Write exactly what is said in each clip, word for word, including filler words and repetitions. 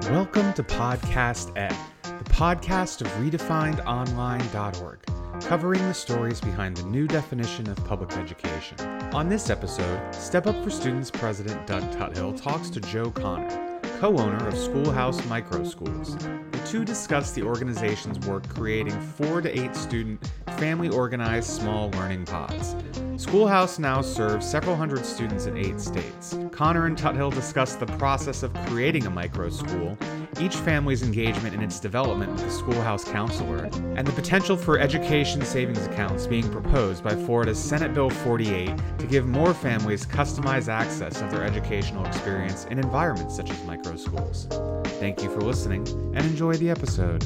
Welcome to Podcast Ed, the podcast of redefined online dot org, covering the stories behind the new definition of public education. On this episode, Step Up for Students President Doug Tuthill talks to Joe Connor, co-owner of Schoolhouse Micro Schools. The two discuss the organization's work creating four to eight student, family-organized small learning pods. Schoolhouse now serves several hundred students in eight states. Connor and Tuthill discuss the process of creating a micro school, each family's engagement in its development with the Schoolhouse counselor, and the potential for education savings accounts being proposed by Florida's Senate Bill forty-eight to give more families customized access of their educational experience in environments such as micro schools. Thank you for listening and enjoy the episode.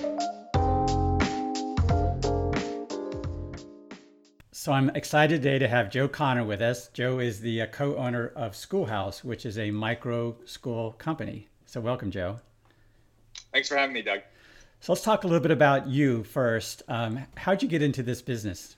So I'm excited today to have Joe Connor with us. Joe is the uh, co-owner of Schoolhouse, which is a micro school company. So welcome, Joe. Thanks for having me, Doug. So let's talk a little bit about you first. Um, how'd you get into this business?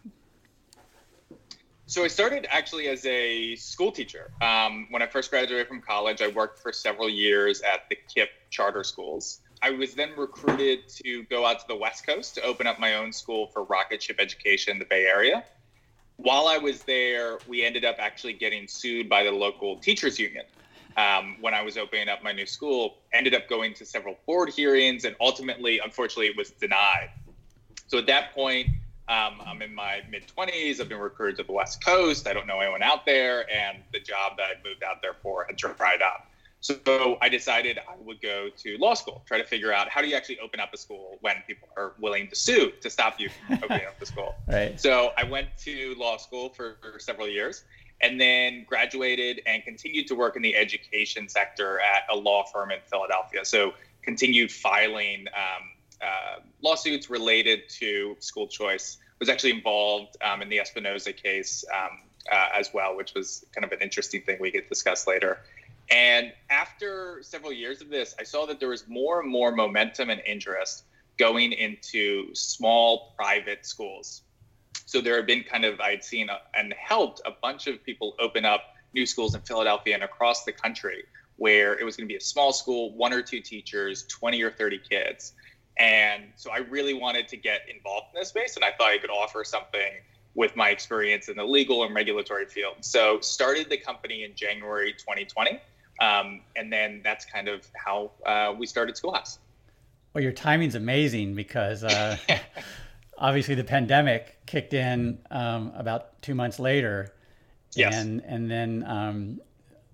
So I started actually as a school teacher. Um, when I first graduated from college, I worked for several years at the KIPP charter schools. I was then recruited to go out to the West Coast to open up my own school for rocket ship education in the Bay Area. While I was there, we ended up actually getting sued by the local teachers union. Um, when I was opening up my new school, ended up going to several board hearings, and ultimately, unfortunately, it was denied. So at that point, um, I'm in my mid-twenties. I've been recruited to the West Coast. I don't know anyone out there, and the job that I moved out there for had dried up. So I decided I would go to law school, try to figure out how do you actually open up a school when people are willing to sue to stop you from opening up the school. Right. So I went to law school for, for several years and then graduated and continued to work in the education sector at a law firm in Philadelphia. So continued filing um, uh, lawsuits related to school choice. Was actually involved um, in the Espinoza case um, uh, as well, which was kind of an interesting thing we could discuss later. And after several years of this, I saw that there was more and more momentum and interest going into small private schools. So there have been kind of, I'd seen a, and helped a bunch of people open up new schools in Philadelphia and across the country, where it was going to be a small school, one or two teachers, twenty or thirty kids. And so I really wanted to get involved in this space, and I thought I could offer something with my experience in the legal and regulatory field. So started the company in January twenty twenty. Um, and then that's kind of how uh, we started Schoolhouse. Well, your timing's amazing because uh, obviously the pandemic kicked in um, about two months later. Yes. And, and then um,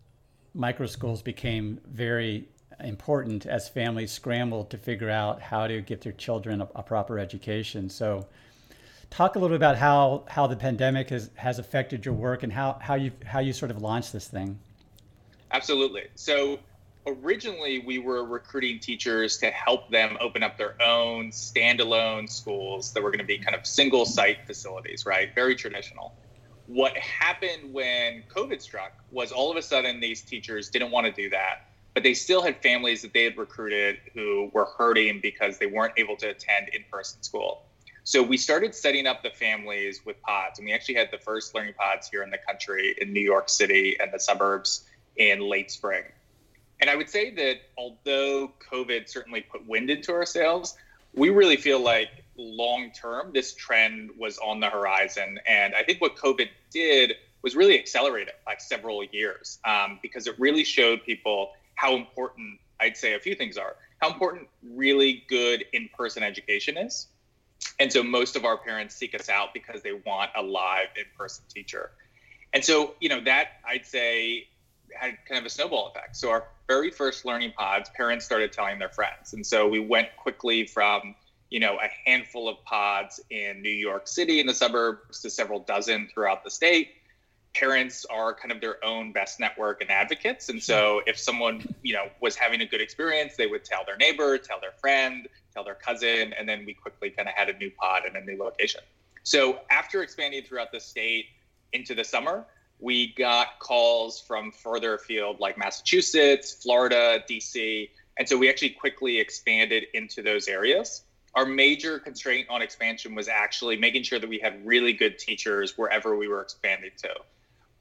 micro schools became very important as families scrambled to figure out how to get their children a, a proper education. So talk a little bit about how, how the pandemic has, has affected your work and how, how you how you sort of launched this thing. Absolutely. So originally we were recruiting teachers to help them open up their own standalone schools that were going to be kind of single site facilities, right? Very traditional. What happened when COVID struck was all of a sudden these teachers didn't want to do that, but they still had families that they had recruited who were hurting because they weren't able to attend in-person school. So we started setting up the families with pods, and we actually had the first learning pods here in the country in New York City and the suburbs in late spring. And I would say that although COVID certainly put wind into our sails, we really feel like long-term, this trend was on the horizon. And I think what COVID did was really accelerate it by several years um, because it really showed people how important, I'd say a few things are, how important really good in-person education is. And so most of our parents seek us out because they want a live in-person teacher. And so, you know, that I'd say had kind of a snowball effect. So our very first learning pods, parents started telling their friends. And so we went quickly from, you know, a handful of pods in New York City in the suburbs to several dozen throughout the state. Parents are kind of their own best network and advocates. And so if someone, you know, was having a good experience, they would tell their neighbor, tell their friend, tell their cousin, and then we quickly kind of had a new pod in a new location. So after expanding throughout the state into the summer, we got calls from further afield like Massachusetts, Florida, D C. And so we actually quickly expanded into those areas. Our major constraint on expansion was actually making sure that we had really good teachers wherever we were expanding to.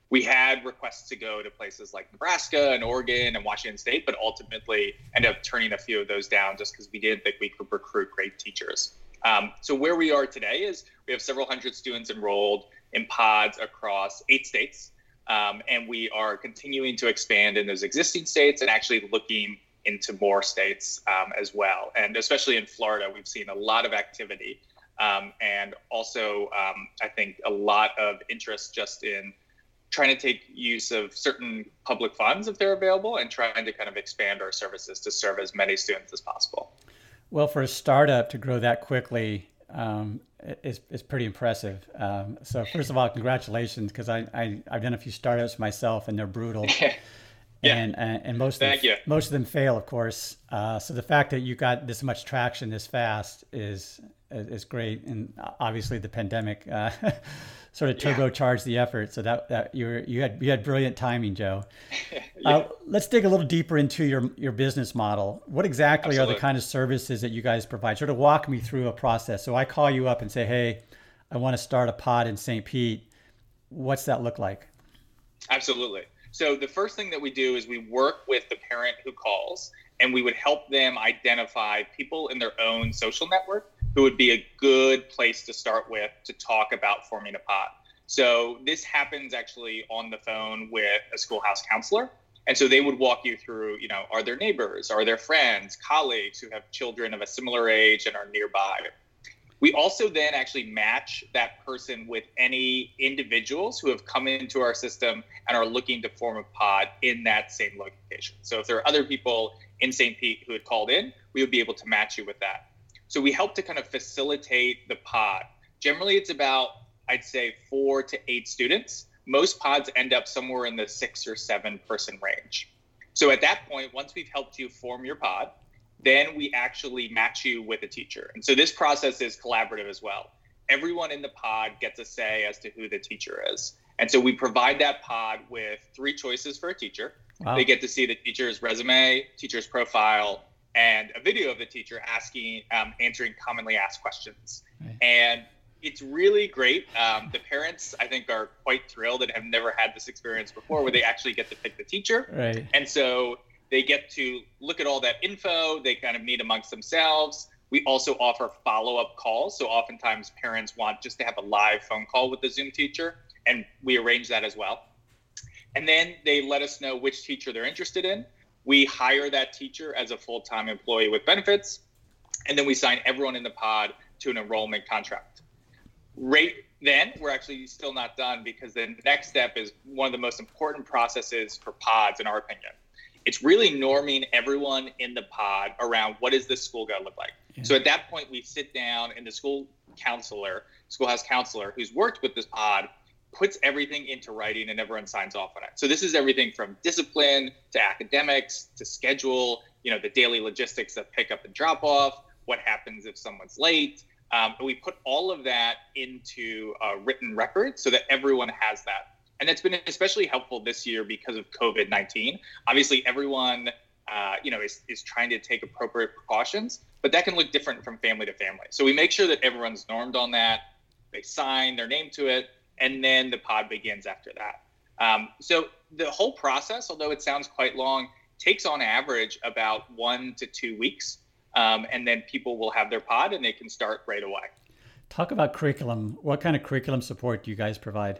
We had requests to go to places like Nebraska and Oregon and Washington State, but ultimately ended up turning a few of those down just because we didn't think we could recruit great teachers. Um, so where we are today is we have several hundred students enrolled in pods across eight states. Um, and we are continuing to expand in those existing states and actually looking into more states um, as well. And especially in Florida, we've seen a lot of activity um, and also, um, I think, a lot of interest just in trying to take use of certain public funds if they're available and trying to kind of expand our services to serve as many students as possible. Well, for a startup to grow that quickly um, is, is pretty impressive. Um, so first of all, congratulations, because I, I, I've done a few startups myself and they're brutal. Yeah. And, and and most of Thank them, you. most of them fail, of course. Uh, so the fact that you got this much traction this fast is is great, and obviously the pandemic uh, sort of turbocharged yeah. the effort. So that, that you were, you had you had brilliant timing, Joe. yeah. uh, let's dig a little deeper into your your business model. What exactly Absolutely. are the kind of services that you guys provide? Sort of walk me through a process. So I call you up and say, hey, I want to start a pod in Saint Pete. What's that look like? Absolutely. So the first thing that we do is we work with the parent who calls, and we would help them identify people in their own social network who would be a good place to start with to talk about forming a pod. So this happens actually on the phone with a schoolhouse counselor. And so they would walk you through, you know, are there neighbors, are there friends, colleagues who have children of a similar age and are nearby? We also then actually match that person with any individuals who have come into our system and are looking to form a pod in that same location. So if there are other people in Saint Pete who had called in, we would be able to match you with that. So we help to kind of facilitate the pod. Generally, it's about, I'd say, four to eight students. Most pods end up somewhere in the six or seven person range. So at that point, once we've helped you form your pod, then we actually match you with a teacher. And so this process is collaborative as well. Everyone in the pod gets a say as to who the teacher is. And so we provide that pod with three choices for a teacher. Wow. They get to see the teacher's resume, teacher's profile, and a video of the teacher asking, um, answering commonly asked questions. Right. And it's really great. Um, the parents, I think, are quite thrilled and have never had this experience before where they actually get to pick the teacher. Right. And so they get to look at all that info. They kind of meet amongst themselves. We also offer follow-up calls. So oftentimes parents want just to have a live phone call with the Zoom teacher, and we arrange that as well. And then they let us know which teacher they're interested in. We hire that teacher as a full-time employee with benefits, and then we sign everyone in the pod to an enrollment contract. Right then, we're actually still not done, because the next step is one of the most important processes for pods, in our opinion. It's really norming everyone in the pod around what is this school going to look like. Yeah. So at that point, we sit down and the school counselor, schoolhouse counselor who's worked with this pod, puts everything into writing and everyone signs off on it. So this is everything from discipline to academics to schedule, you know, the daily logistics of pick up and drop off, what happens if someone's late. Um, and we put all of that into a written record so that everyone has that. And that's been especially helpful this year because of COVID nineteen. Obviously, everyone, uh, you know, is, is trying to take appropriate precautions, but that can look different from family to family. So we make sure that everyone's normed on that. They sign their name to it, and then the pod begins after that. Um, so the whole process, although it sounds quite long, takes on average about one to two weeks. Um, and then people will have their pod and they can start right away. Talk about curriculum. What kind of curriculum support do you guys provide?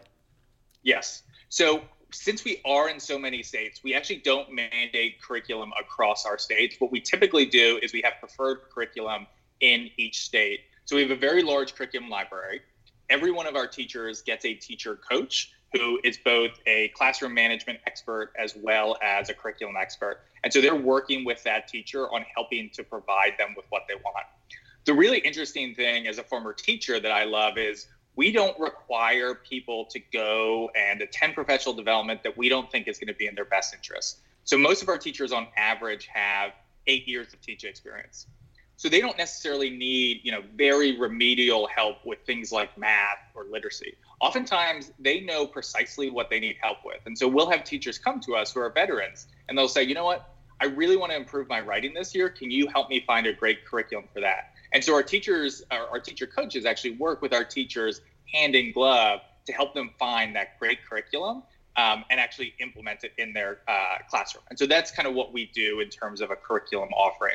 Yes. So since we are in so many states, we actually don't mandate curriculum across our states. What we typically do is we have preferred curriculum in each state. So we have a very large curriculum library. Every one of our teachers gets a teacher coach who is both a classroom management expert as well as a curriculum expert. And so they're working with that teacher on helping to provide them with what they want. The really interesting thing as a former teacher that I love is we don't require people to go and attend professional development that we don't think is going to be in their best interest. So most of our teachers on average have eight years of teaching experience. So they don't necessarily need, you know, very remedial help with things like math or literacy. Oftentimes they know precisely what they need help with. And so we'll have teachers come to us who are veterans and they'll say, you know what, I really want to improve my writing this year. Can you help me find a great curriculum for that? And so our teachers, our, our teacher coaches actually work with our teachers hand in glove to help them find that great curriculum um, and actually implement it in their uh, classroom. And so that's kind of what we do in terms of a curriculum offering.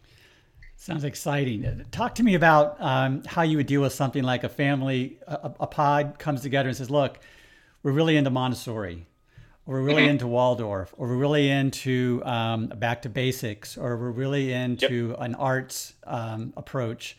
Sounds exciting. Talk to me about um, how you would deal with something like a family, a, a pod comes together and says, look, we're really into Montessori, or we're really mm-hmm. into Waldorf, or we're really into um, back to basics, or we're really into yep. an arts um, approach.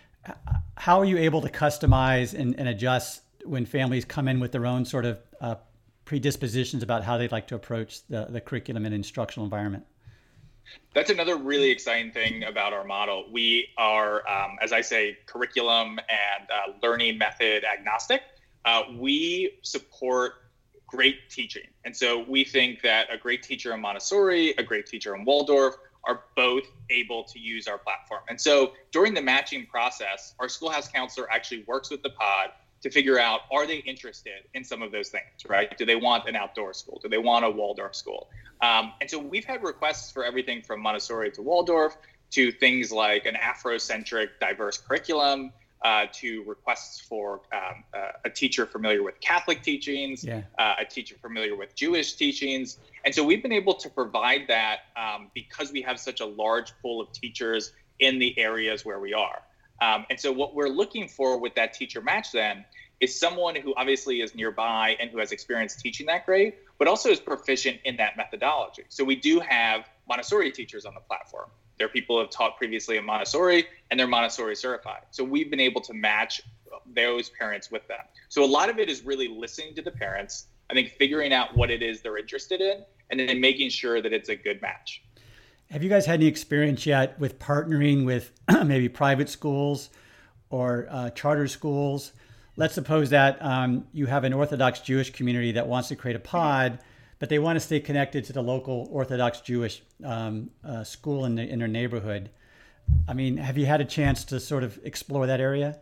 How are you able to customize and, and adjust when families come in with their own sort of uh, predispositions about how they'd like to approach the, the curriculum and instructional environment? That's another really exciting thing about our model. We are, um, as I say, curriculum and uh, learning method agnostic. Uh, we support great teaching. And so we think that a great teacher in Montessori, a great teacher in Waldorf are both able to use our platform. And so during the matching process, our schoolhouse counselor actually works with the pod to figure out, are they interested in some of those things, right? Do they want an outdoor school? Do they want a Waldorf school? Um, and so we've had requests for everything from Montessori to Waldorf to things like an Afrocentric diverse curriculum, uh, to requests for um, uh, a teacher familiar with Catholic teachings, yeah. uh, a teacher familiar with Jewish teachings. And so we've been able to provide that um, because we have such a large pool of teachers in the areas where we are. Um, and so what we're looking for with that teacher match then is someone who obviously is nearby and who has experience teaching that grade, but also is proficient in that methodology. So we do have Montessori teachers on the platform. There are people who have taught previously in Montessori and they're Montessori certified. So we've been able to match those parents with them. So a lot of it is really listening to the parents, I think figuring out what it is they're interested in, and then making sure that it's a good match. Have you guys had any experience yet with partnering with maybe private schools or uh, charter schools? Let's suppose that um, you have an Orthodox Jewish community that wants to create a pod, but they want to stay connected to the local Orthodox Jewish um, uh, school in, the, in their neighborhood. I mean, have you had a chance to sort of explore that area?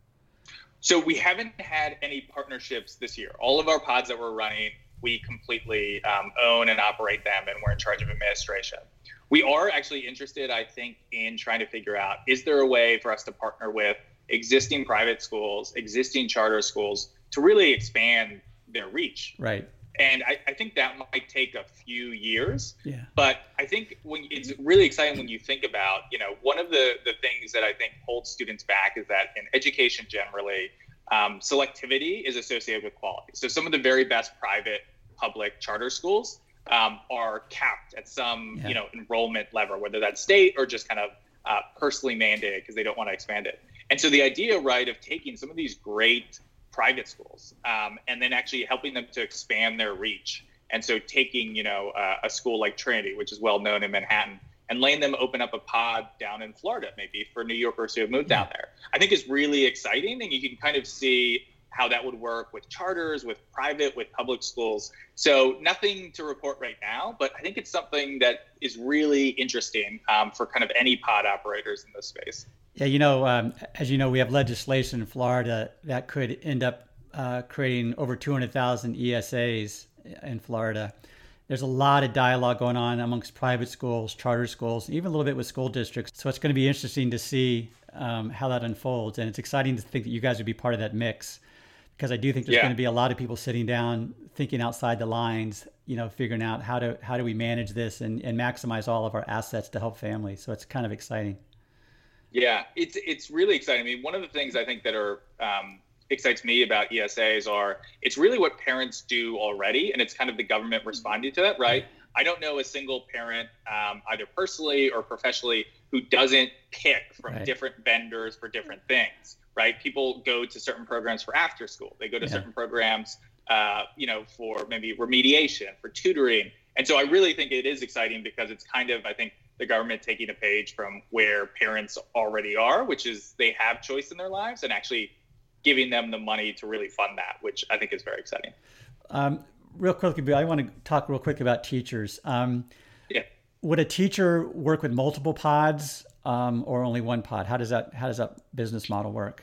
So we haven't had any partnerships this year. All of our pods that we're running, we completely um, own and operate them, and we're in charge of administration. We are actually interested, I think, in trying to figure out, is there a way for us to partner with existing private schools, existing charter schools, to really expand their reach? Right. And I, I think that might take a few years. Yeah. But I think when it's really exciting when you think about, you know, one of the, the things that I think holds students back is that in education generally, um, selectivity is associated with quality. So some of the very best private public charter schools um, are capped at some, yeah. you know, enrollment level, whether that's state or just kind of uh, personally mandated because they don't want to expand it. And so the idea, right, of taking some of these great private schools um, and then actually helping them to expand their reach. And so taking, you know, uh, a school like Trinity, which is well known in Manhattan, and letting them open up a pod down in Florida, maybe for New Yorkers who have moved down there, I think is really exciting. And you can kind of see how that would work with charters, with private, with public schools. So nothing to report right now, but I think it's something that is really interesting um, for kind of any pod operators in this space. Yeah, you know, um, as you know, we have legislation in Florida that could end up uh, creating over two hundred thousand E S As in Florida. There's a lot of dialogue going on amongst private schools, charter schools, even a little bit with school districts. So it's going to be interesting to see um, how that unfolds. And it's exciting to think that you guys would be part of that mix, because I do think there's yeah. going to be a lot of people sitting down, thinking outside the lines, you know, figuring out how to how do we manage this and, and maximize all of our assets to help families. So it's kind of exciting. Yeah, it's it's really exciting. I mean, one of the things I think that are um, excites me about E S As are it's really what parents do already, and it's kind of the government responding to that, right? I don't know a single parent, um, either personally or professionally, who doesn't pick from right. different vendors for different things, right? People go to certain programs for after school. They go to yeah. certain programs, uh, you know, for maybe remediation, for tutoring. And so I really think it is exciting because it's kind of, I think, the government taking a page from where parents already are, which is they have choice in their lives, and actually giving them the money to really fund that, which I think is very exciting. Um, real quickly, I want to talk real quick about teachers. Um, yeah. Would a teacher work with multiple pods um, or only one pod? How does that how does that business model work?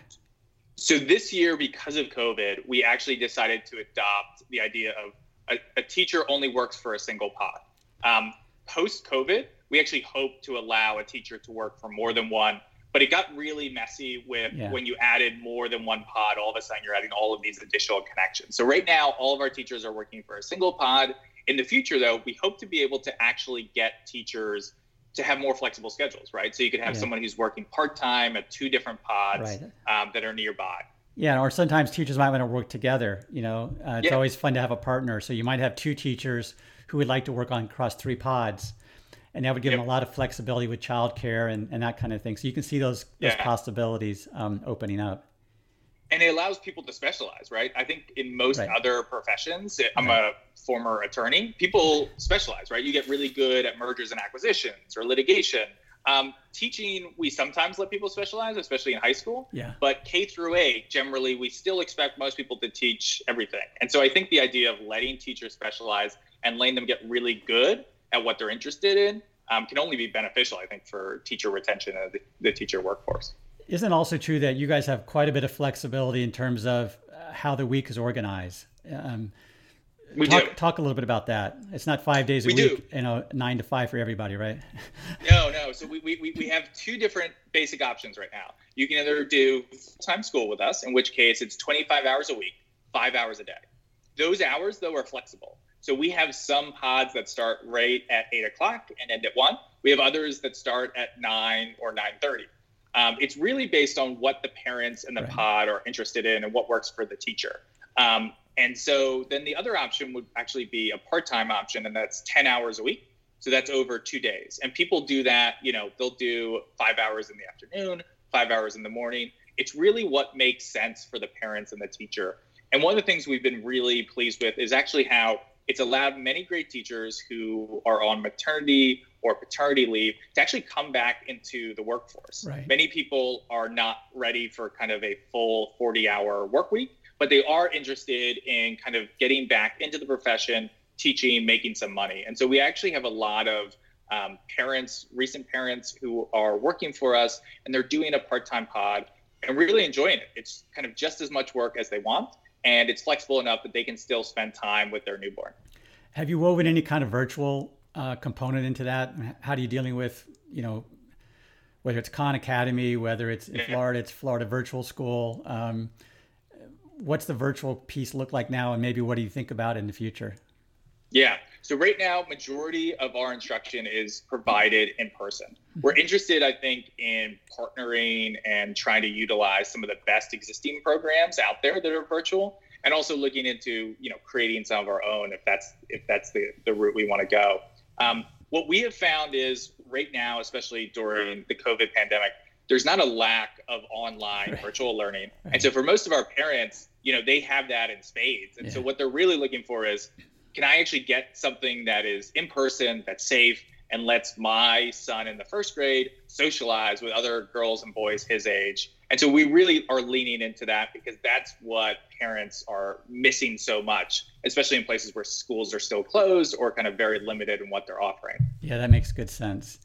So this year, because of COVID, we actually decided to adopt the idea of a, a teacher only works for a single pod. Um, Post-COVID, we actually hope to allow a teacher to work for more than one, but it got really messy with Yeah. when you added more than one pod, all of a sudden you're adding all of these additional connections. So right now, all of our teachers are working for a single pod. In the future, though, we hope to be able to actually get teachers to have more flexible schedules, right? So you could have Yeah. someone who's working part-time at two different pods Right. um, that are nearby. Yeah, or sometimes teachers might want to work together. You know, uh, it's Yeah. always fun to have a partner. So you might have two teachers who would like to work on across three pods, and that would give Yep. them a lot of flexibility with childcare and, and that kind of thing. So you can see those those Yeah. possibilities um, opening up. And it allows people to specialize, right? I think in most Right. other professions, I'm Right. a former attorney, people specialize, right? You get really good at mergers and acquisitions or litigation. Um, teaching, we sometimes let people specialize, especially in high school. Yeah. But K through eight, generally, we still expect most people to teach everything. And so I think the idea of letting teachers specialize and letting them get really good at what they're interested in um, can only be beneficial, I think, for teacher retention and the, the teacher workforce. Isn't it also true that you guys have quite a bit of flexibility in terms of uh, how the week is organized? Um, We talk, do. talk a little bit about that. It's not five days a We week, do. you know, nine to five for everybody, right? No, no. So we, we, we have two different basic options right now. You can either do full-time school with us, in which case it's twenty-five hours a week, five hours a day. Those hours, though, are flexible. So we have some pods that start right at eight o'clock and end at one. We have others that start at nine or nine thirty. Um, it's really based on what the parents and the Right. pod are interested in and what works for the teacher. Um, and so then the other option would actually be a part-time option, and that's ten hours a week. So that's over two days. And people do that, you know, they'll do five hours in the afternoon, five hours in the morning. It's really what makes sense for the parents and the teacher. And one of the things we've been really pleased with is actually how it's allowed many great teachers who are on maternity or paternity leave to actually come back into the workforce. Right. Many people are not ready for kind of a full forty hour work week, but they are interested in kind of getting back into the profession, teaching, making some money. And so we actually have a lot of um, parents, recent parents who are working for us, and they're doing a part-time pod and really enjoying it. It's kind of just as much work as they want, and it's flexible enough that they can still spend time with their newborn. Have you woven any kind of virtual uh, component into that? How are you dealing with, you know, whether it's Khan Academy, whether it's in Yeah. Florida, it's Florida Virtual School. Um, what's the virtual piece look like now, and maybe what do you think about in the future? Yeah. So right now, majority of our instruction is provided in person. We're interested, I think, in partnering and trying to utilize some of the best existing programs out there that are virtual, and also looking into, you know, creating some of our own if that's if that's the, the route we want to go. Um, what we have found is right now, especially during the COVID pandemic, there's not a lack of online Right. virtual learning. Right. And so for most of our parents, you know, they have that in spades. And so Yeah. what they're really looking for is, can I actually get something that is in person, that's safe, and lets my son in the first grade socialize with other girls and boys his age? And so we really are leaning into that because that's what parents are missing so much, especially in places where schools are still closed or kind of very limited in what they're offering. Yeah, that makes good sense.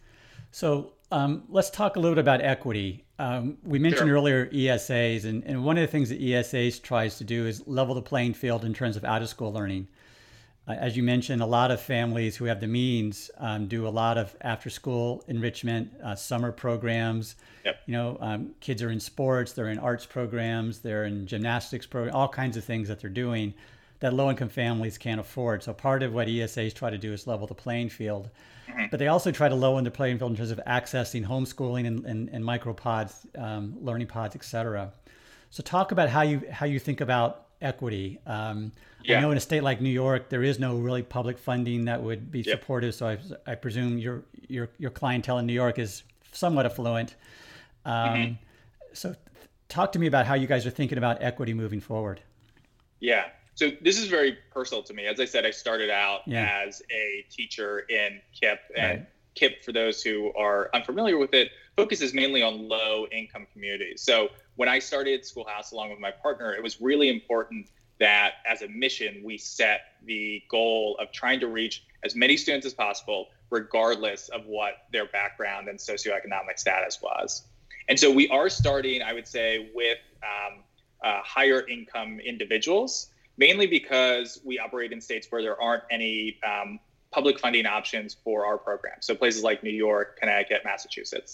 So um, let's talk a little bit about equity. Um, we mentioned Sure. earlier E S As, and, and one of the things that E S As tries to do is level the playing field in terms of out-of-school learning. Uh, as you mentioned, a lot of families who have the means um, do a lot of after-school enrichment, uh, summer programs. Yep. You know, um, kids are in sports, they're in arts programs, they're in gymnastics programs, all kinds of things that they're doing that low-income families can't afford. So part of what E S As try to do is level the playing field. Mm-hmm. But they also try to lower the playing field in terms of accessing homeschooling and, and, and micropods, um, learning pods, et cetera. So talk about how you how you think about equity. Um, Yeah. I know in a state like New York, there is no really public funding that would be Yep. supportive. So I, I presume your your your clientele in New York is somewhat affluent. Um, Mm-hmm. So talk to me about how you guys are thinking about equity moving forward. Yeah. So this is very personal to me. As I said, I started out Yeah. as a teacher in K I P, and Right. K I P, for those who are unfamiliar with it, focuses mainly on low income communities. So when I started Schoolhouse along with my partner, it was really important that as a mission, we set the goal of trying to reach as many students as possible, regardless of what their background and socioeconomic status was. And so we are starting, I would say, with um, uh, higher income individuals, mainly because we operate in states where there aren't any um, public funding options for our program. So places like New York, Connecticut, Massachusetts.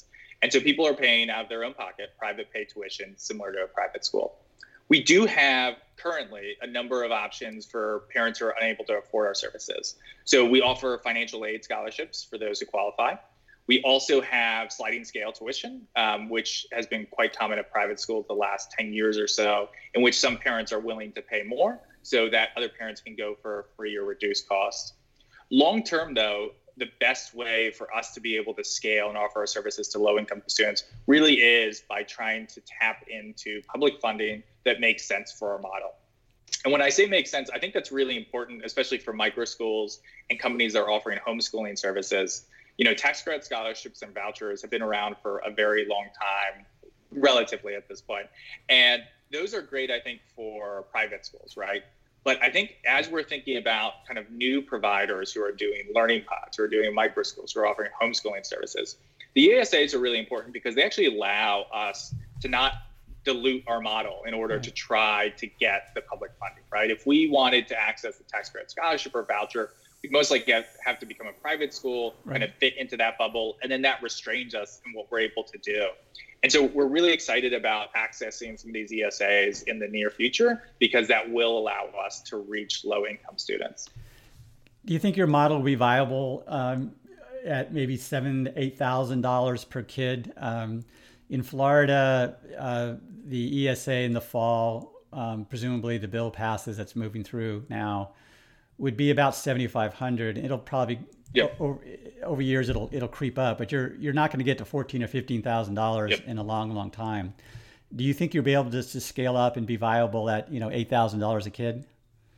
And so people are paying out of their own pocket, private pay tuition, similar to a private school. We do have currently a number of options for parents who are unable to afford our services. So we offer financial aid scholarships for those who qualify. We also have sliding scale tuition, um, which has been quite common at private schools the last ten years or so, in which some parents are willing to pay more so that other parents can go for free or reduced cost. Long term, though, the best way for us to be able to scale and offer our services to low-income students really is by trying to tap into public funding that makes sense for our model. And when I say makes sense, I think that's really important, especially for micro schools and companies that are offering homeschooling services. You know, tax credit scholarships and vouchers have been around for a very long time, relatively at this point. And those are great, I think, for private schools, right? But I think as we're thinking about kind of new providers who are doing learning pods, who are doing micro schools, who are offering homeschooling services, the E S As are really important because they actually allow us to not dilute our model in order to try to get the public funding, right? If we wanted to access the tax credit scholarship or voucher, we'd most likely have, have to become a private school, right, kind of fit into that bubble, and then that restrains us in what we're able to do. And so we're really excited about accessing some of these E S As in the near future because that will allow us to reach low-income students. Do you think your model will be viable um, at maybe seven to eight thousand dollars per kid? Um, in Florida, uh, the E S A in the fall, um, presumably the bill passes that's moving through now, would be about seventy-five hundred. It'll probably Yep. over, over years it'll it'll creep up, but you're you're not going to get to fourteen or fifteen thousand dollars Yep. in a long, long time. Do you think you'll be able to, to scale up and be viable at you know eight thousand dollars a kid?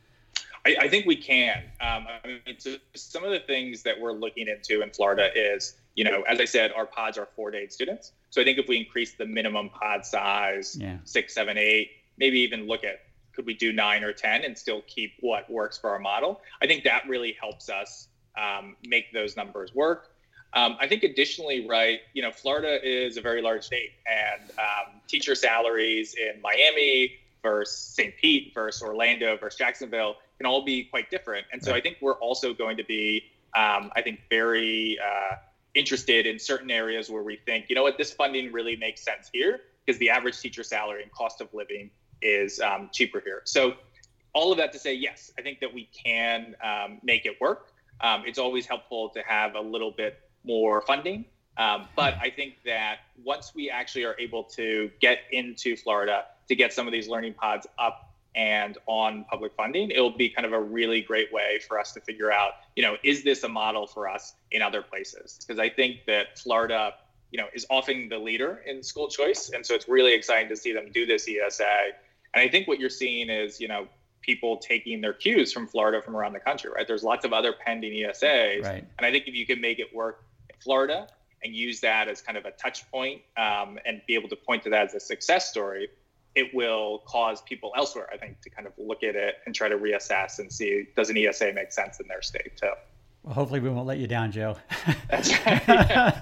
I, I think we can. Um, I mean, so some of the things that we're looking into in Florida is, you know, as I said, our pods are four to eight students. So I think if we increase the minimum pod size, Yeah. six, seven, eight, maybe even look at could we do nine or ten and still keep what works for our model? I think that really helps us um, make those numbers work. Um, I think additionally, right, you know, Florida is a very large state, and um, teacher salaries in Miami versus Saint Pete versus Orlando versus Jacksonville can all be quite different. And so Right. I think we're also going to be, um, I think, very uh, interested in certain areas where we think, you know what, this funding really makes sense here because the average teacher salary and cost of living is um, cheaper here. So all of that to say, yes, I think that we can um, make it work. Um, it's always helpful to have a little bit more funding. Um, but I think that once we actually are able to get into Florida to get some of these learning pods up and on public funding, it'll be kind of a really great way for us to figure out, you know, is this a model for us in other places? Because I think that Florida, you know, is often the leader in school choice. And so it's really exciting to see them do this E S A. And I think what you're seeing is, you know, people taking their cues from Florida from around the country, right? There's lots of other pending E S As. Right. And I think if you can make it work in Florida and use that as kind of a touch point um, and be able to point to that as a success story, it will cause people elsewhere, I think, to kind of look at it and try to reassess and see, does an E S A make sense in their state too? Well, hopefully we won't let you down, Joe. That's right. Yeah.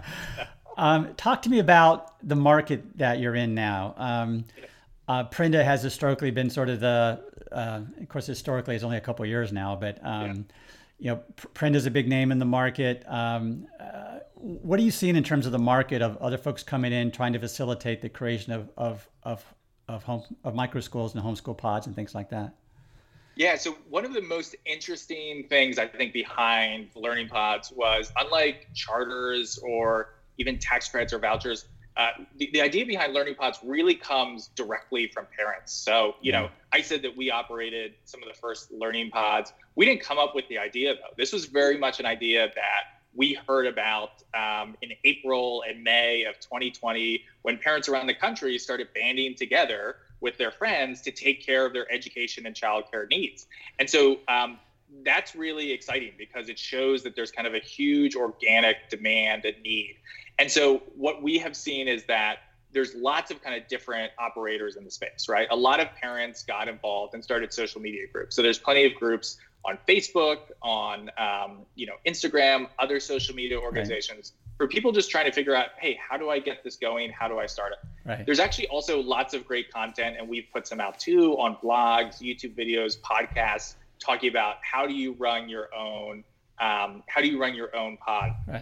um, talk to me about the market that you're in now. Um, uh, Prinda has historically been sort of the, uh, of course, historically it's only a couple of years now, but um, yeah. you know, Prinda is a big name in the market. Um, uh, what are you seeing in terms of the market of other folks coming in, trying to facilitate the creation of of of of home of micro schools and homeschool pods and things like that? Yeah, so one of the most interesting things I think behind Learning Pods was, unlike charters or even tax credits or vouchers, uh, the, the idea behind Learning Pods really comes directly from parents. So, you know, I said that we operated some of the first Learning Pods. We didn't come up with the idea, though. This was very much an idea that we heard about um, in April and May of twenty twenty, when parents around the country started banding together with their friends to take care of their education and childcare needs. And so um, that's really exciting because it shows that there's kind of a huge organic demand and need. And so what we have seen is that there's lots of kind of different operators in the space, right? A lot of parents got involved and started social media groups. So there's plenty of groups on Facebook, on um, you know, Instagram, other social media organizations, right, for people just trying to figure out, hey, how do I get this going? How do I start it? Right. There's actually also lots of great content, and we've put some out too on blogs, YouTube videos, podcasts, talking about how do you run your own, um, how do you run your own pod? Right.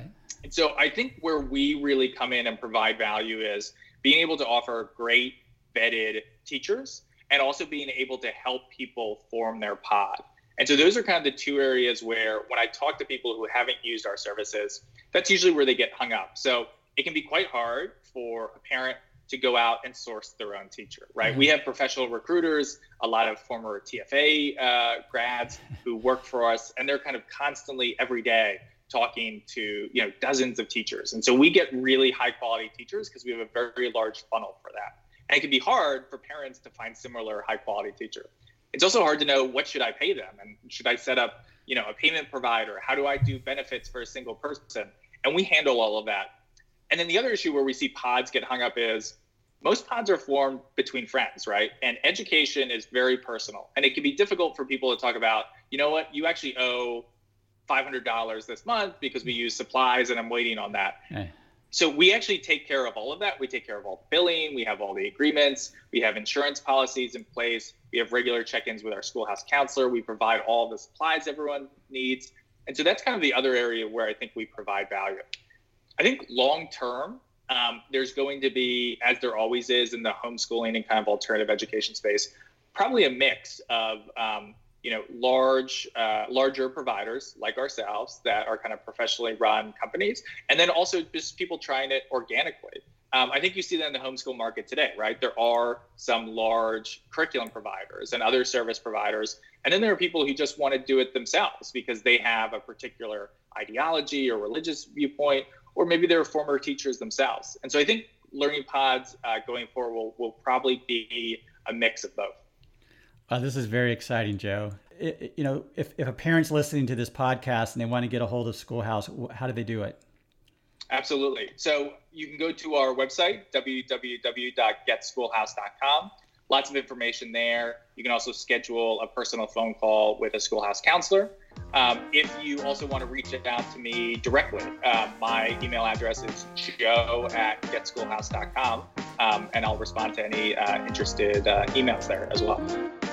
And so I think where we really come in and provide value is being able to offer great vetted teachers and also being able to help people form their pod. And so those are kind of the two areas where when I talk to people who haven't used our services, that's usually where they get hung up. So it can be quite hard for a parent to go out and source their own teacher, right? Mm-hmm. We have professional recruiters, a lot of former T F A uh, grads who work for us, and they're kind of constantly every day talking to, you know, dozens of teachers. And so we get really high quality teachers because we have a very large funnel for that. And it can be hard for parents to find similar high quality teacher. It's also hard to know, what should I pay them? And should I set up, you know, a payment provider? How do I do benefits for a single person? And we handle all of that. And then the other issue where we see pods get hung up is most pods are formed between friends, right? And education is very personal. And it can be difficult for people to talk about, you know what, you actually owe five hundred dollars this month because we use supplies and I'm waiting on that. Okay. So we actually take care of all of that. We take care of all the billing. We have all the agreements. We have insurance policies in place. We have regular check-ins with our schoolhouse counselor. We provide all the supplies everyone needs. And so that's kind of the other area where I think we provide value. I think long-term, um, there's going to be, as there always is in the homeschooling and kind of alternative education space, probably a mix of um, you know, large, uh, larger providers like ourselves that are kind of professionally run companies, and then also just people trying it organically. Um, I think you see that in the homeschool market today, right? There are some large curriculum providers and other service providers, and then there are people who just want to do it themselves because they have a particular ideology or religious viewpoint, or maybe they're former teachers themselves. And so I think learning pods uh, going forward will, will probably be a mix of both. Uh, this is very exciting, Joe. It, it, you know, if, if a parent's listening to this podcast and they want to get a hold of Schoolhouse, how do they do it? Absolutely. So you can go to our website, w w w dot get schoolhouse dot com. Lots of information there. You can also schedule a personal phone call with a schoolhouse counselor. Um, if you also want to reach out to me directly, uh, my email address is joe at get schoolhouse dot com, um, and I'll respond to any uh, interested uh, emails there as well.